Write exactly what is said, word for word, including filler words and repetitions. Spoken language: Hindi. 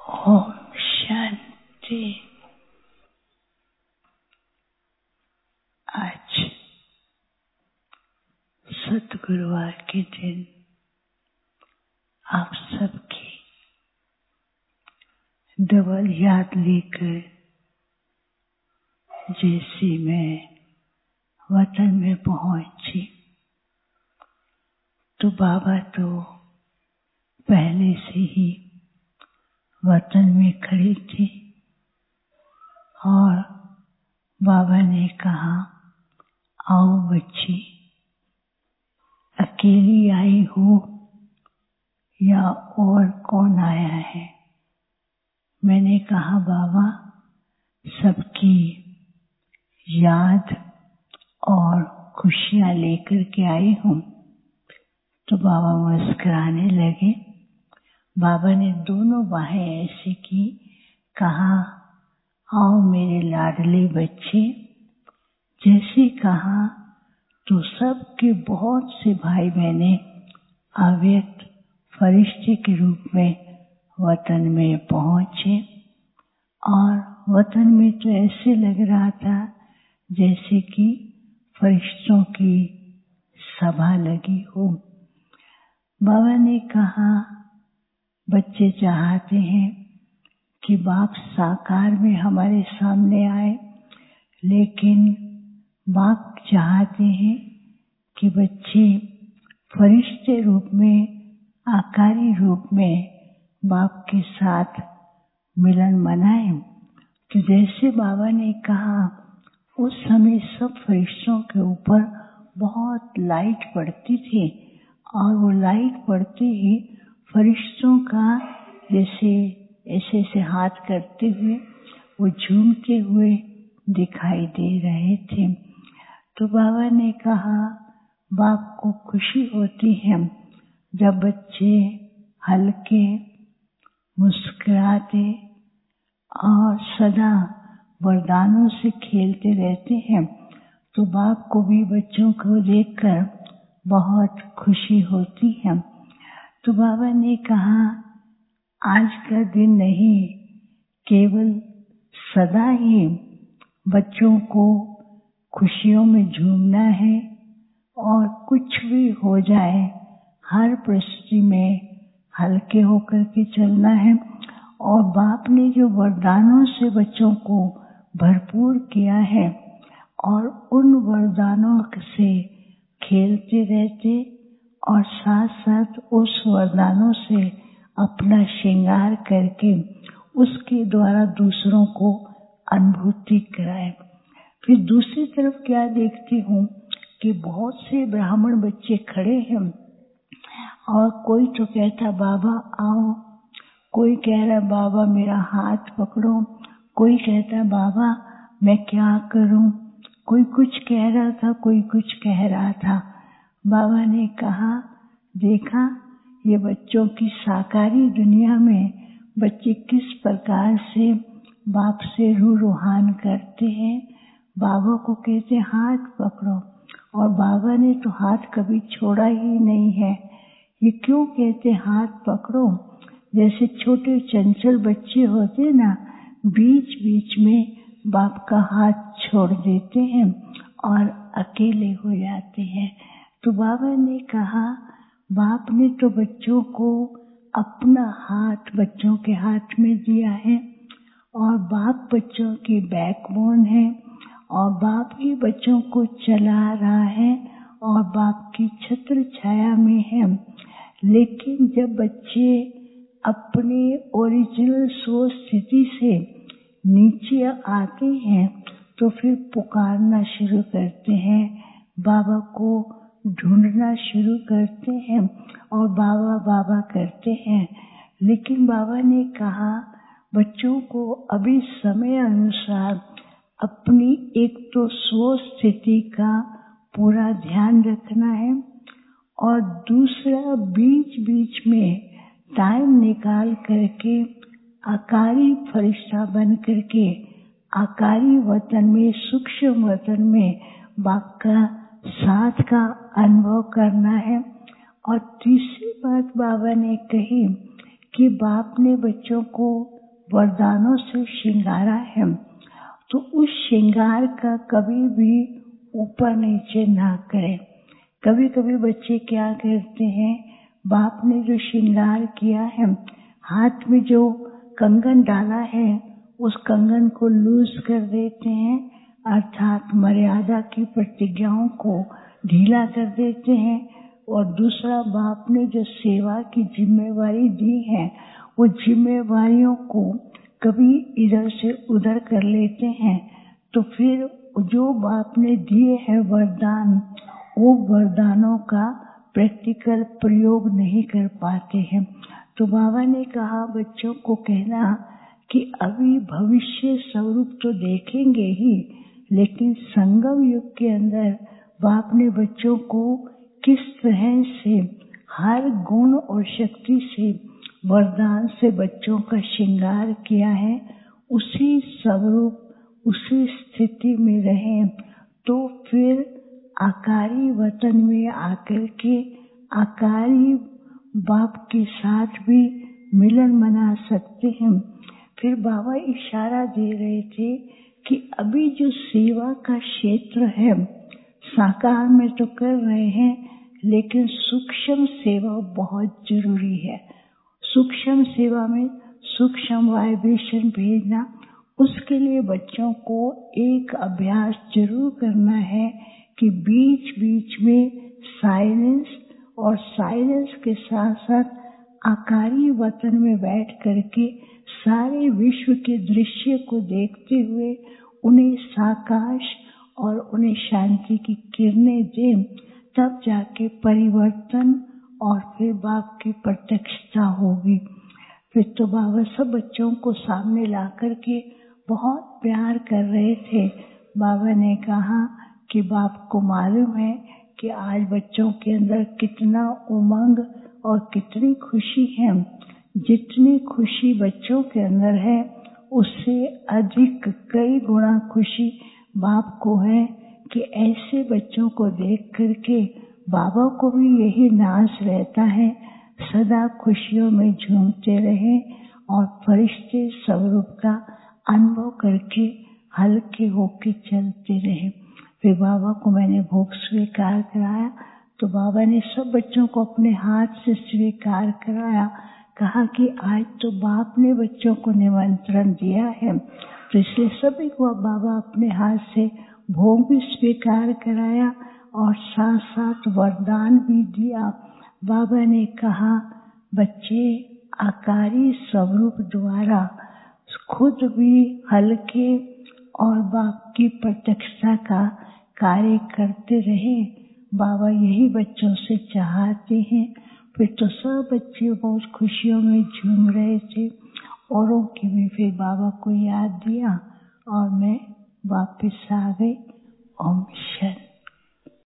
ओम शांति। आज सतगुरुवार के दिन आप सबकी डबल याद लेकर जैसे मैं वतन में पहुंची तो बाबा तो पहले से ही वतन में खड़े थे और बाबा ने कहा, आओ बच्ची, अकेली आई हो या और कौन आया है? मैंने कहा, बाबा सबकी याद और खुशियां लेकर के आई हूं। तो बाबा मुस्कुराने लगे। बाबा ने दोनों बाहें ऐसे की, कहा, आओ मेरे लाडले बच्चे। जैसे कहा तो सबके बहुत से भाई बहने अव्यक्त फरिश्ते के रूप में वतन में पहुंचे और वतन में तो ऐसे लग रहा था जैसे कि फरिश्तों की सभा लगी हो। बाबा ने कहा, बच्चे चाहते हैं कि बाप साकार में हमारे सामने आए, लेकिन बाप चाहते हैं कि बच्चे फरिश्ते रूप में, आकारी रूप में बाप के साथ मिलन मनाएं। तो जैसे बाबा ने कहा, उस समय सब फरिश्तों के ऊपर बहुत लाइट पड़ती थी और वो लाइट पड़ते ही फरिश्तों का जैसे ऐसे ऐसे हाथ करते हुए वो झूमते हुए दिखाई दे रहे थे। तो बाबा ने कहा, बाप को खुशी होती है जब बच्चे हल्के, मुस्कुराते और सदा वरदानों से खेलते रहते हैं। तो बाप को भी बच्चों को देखकर बहुत खुशी होती है। तो बाबा ने कहा, आज का दिन नहीं, केवल सदा ही बच्चों को खुशियों में झूमना है और कुछ भी हो जाए हर परिस्थिति में हल्के होकर के चलना है। और बाप ने जो वरदानों से बच्चों को भरपूर किया है और उन वरदानों से खेलते रहते और साथ साथ उस वरदानों से अपना श्रृंगार करके उसके द्वारा दूसरों को अनुभूति कराए। फिर दूसरी तरफ क्या देखती हूँ कि बहुत से ब्राह्मण बच्चे खड़े हैं और कोई तो कहता, बाबा आओ, कोई कह रहा, बाबा मेरा हाथ पकड़ो, कोई कहता, बाबा मैं क्या करूं, कोई कुछ कह रहा था, कोई कुछ कह रहा था। बाबा ने कहा, देखा ये बच्चों की साकारी दुनिया में बच्चे किस प्रकार से बाप से रूह रूहान करते हैं। बाबा को कहते हाथ पकड़ो और बाबा ने तो हाथ कभी छोड़ा ही नहीं है। ये क्यों कहते हाथ पकड़ो? जैसे छोटे चंचल बच्चे होते ना, बीच बीच में बाप का हाथ छोड़ देते हैं और अकेले हो जाते हैं। तो बाबा ने कहा, बाप ने तो बच्चों को अपना हाथ बच्चों के हाथ में दिया है और बाप बच्चों की बैकबोन है और बाप ही बच्चों को चला रहा है और बाप की छत्र छाया में है। लेकिन जब बच्चे अपने ओरिजिनल सोच स्थिति से नीचे आते हैं तो फिर पुकारना शुरू करते हैं, बाबा को ढूंढना शुरू करते हैं और बाबा बाबा करते हैं। लेकिन बाबा ने कहा, बच्चों को अभी समय अनुसार अपनी एक तो सोच स्थिति का पूरा ध्यान रखना है और दूसरा बीच बीच में टाइम निकाल करके आकारी फरिश्ता बन करके आकारी वतन में, सूक्ष्म वतन में बाप का साथ का अनुभव करना है। और तीसरी बात बाबा ने कही कि बाप ने बच्चों को वरदानों से श्रृंगारा है, तो उस श्रृंगार का कभी भी ऊपर नीचे ना करें। कभी कभी बच्चे क्या करते हैं, बाप ने जो श्रृंगार किया है, हाथ में जो कंगन डाला है, उस कंगन को लूज कर देते हैं, अर्थात मर्यादा की प्रतिज्ञाओं को ढीला कर देते हैं। और दूसरा, बाप ने जो सेवा की जिम्मेवारी दी है, वो जिम्मेवारियों को कभी इधर से उधर कर लेते हैं, तो फिर जो बाप ने दिए हैं वरदान, वो वरदानों का प्रैक्टिकल प्रयोग नहीं कर पाते हैं। तो बाबा ने कहा बच्चों को कहना कि अभी भविष्य स्वरूप तो देखेंगे ही, लेकिन संगम युग के अंदर बाप ने बच्चों को किस तरह से हर गुण और शक्ति से वरदान से बच्चों का श्रृंगार किया है, उसी स्वरूप उसी स्थिति में रहें, तो फिर आकारी वतन में आकर के आकारी बाप के साथ भी मिलन मना सकते हैं। फिर बाबा इशारा दे रहे थे कि अभी जो सेवा का क्षेत्र है, साकार में तो कर रहे हैं, लेकिन सूक्ष्म सेवा बहुत जरूरी है। सूक्ष्म सेवा में सूक्ष्म वाइब्रेशन भेजना, उसके लिए बच्चों को एक अभ्यास जरूर करना है कि बीच बीच में साइलेंस और साइलेंस के साथ साथ आकारी वतन में बैठ करके सारे विश्व के दृश्य को देखते हुए उन्हें साकाश और उन्हें शांति की किरणें दें, तब जाके परिवर्तन और फिर बाप की प्रत्यक्षता होगी। फिर तो बाबा सब बच्चों को सामने ला करके बहुत प्यार कर रहे थे। बाबा ने कहा कि बाप को मालूम है कि आज बच्चों के अंदर कितना उमंग और कितनी खुशी है। जितनी खुशी बच्चों के अंदर है, उससे अधिक कई गुना खुशी बाप को है कि ऐसे बच्चों को देख करके बाबा को भी यही नाज रहता है, सदा खुशियों में झूमते रहे और फरिश्ते स्वरूप का अनुभव करके हल्के होके चलते रहे। फिर बाबा को मैंने भोग स्वीकार कराया, तो बाबा ने सब बच्चों को अपने हाथ से स्वीकार कराया। कहा कि आज तो बाप ने बच्चों को निमंत्रण दिया है, तो इसलिए सभी को बाबा अपने हाथ से भोग भी स्वीकार कराया और साथ साथ वरदान भी दिया। बाबा ने कहा बच्चे आकारी स्वरूप द्वारा खुद भी हल्के और बाप की प्रत्यक्षता का कार्य करते रहे। बाबा यही बच्चों से चाहते हैं। फिर तो सब बच्चे बहुत खुशियों में झूम रहे थे। औरों की भी फिर बाबा को याद दिया और मैं वापस आ गई। ओम शांति।